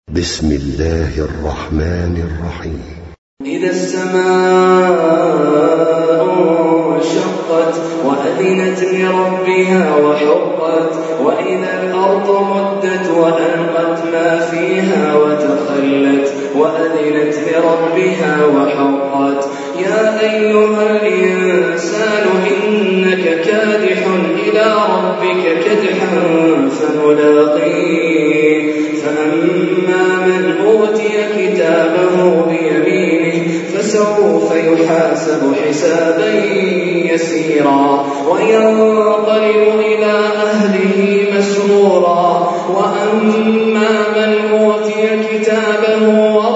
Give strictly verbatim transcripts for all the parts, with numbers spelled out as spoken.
بسم الله الرحمن الرحيم. إذا السماء انشقت وأذنت لربها وحقت وإذا الأرض مدت وألقت ما فيها وتخلت وأذنت لربها وحقت يا أيها الإنسان إنك كادح إلى ربك كدحا فملاقيه فأما من أوتي كتابه بيمينه فسوف يحاسب حسابا يسيرا وينقلب إلى أهله مسرورا وأما من أوتي كتابه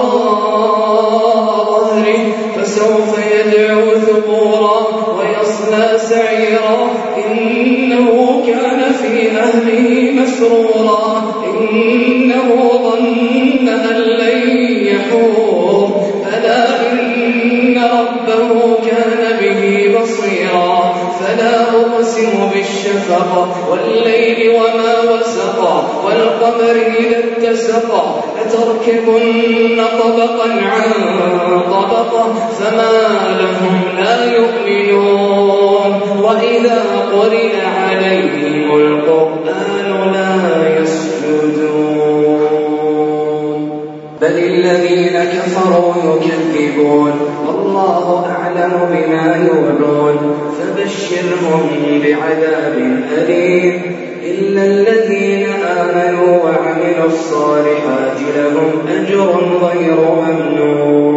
وراء ظهره فسوف يدعو ثبورا ويصلى سعيرا إنه كان في أهله مسرورا إنه ظن أن لن يحور بلى إن ربه كان به بصيرا فلا أقسم بالشفق والليل وما وسق والقمر إذا اتسق لتركبن طبقا عن طبق فما لهم لا يؤمنون وإذا قرئ عليهم القرآن لا يسجدون بل الذين كفروا يكذبون والله أعلم بما يوعون فبشرهم بعذاب أليم إلا الذين آمنوا وعملوا الصالحات لهم أجر غير ممنون